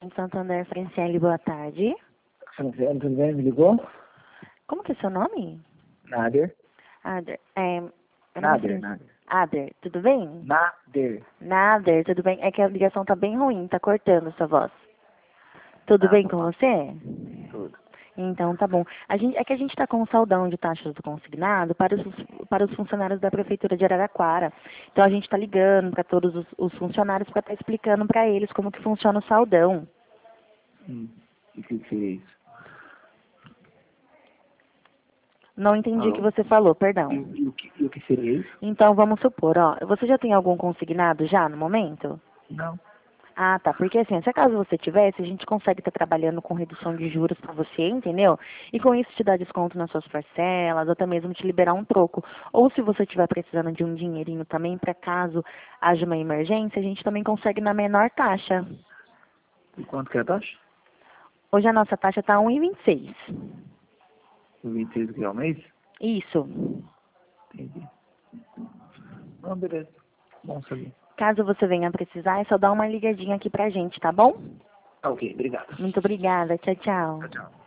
Santander, Franciele, boa tarde. Franciele, tudo bem? Me ligou? Como que é seu nome? Nader. Ader. Nader. Ader, tudo bem? Nader. Nader, tudo bem? É que a ligação tá bem ruim, tá cortando sua voz. Tudo bem com você? Tudo. Então, tá bom. É que a gente está com um saldão de taxas do consignado para os funcionários da Prefeitura de Araraquara. Então, a gente está ligando para todos os funcionários para estar explicando para eles como que funciona o saldão. E o que seria isso? Não entendi o que Alô? você falou, perdão. E o que seria isso? Então, vamos supor, ó, você já tem algum consignado já no momento? Não. Ah, tá. Porque assim, se acaso você tivesse, a gente consegue estar trabalhando com redução de juros para você, entendeu? E com isso te dar desconto nas suas parcelas, ou até mesmo te liberar um troco. Ou se você estiver precisando de um dinheirinho também, para caso haja uma emergência, a gente também consegue na menor taxa. E quanto que é a taxa? Hoje a nossa taxa está 1,26. 26 que é o mês? Isso. Entendi. Não, beleza. Bom saber. Caso você venha precisar, é só dar uma ligadinha aqui pra gente, tá bom? Ok, obrigado. Muito obrigada. Tchau, tchau. Tchau, tchau.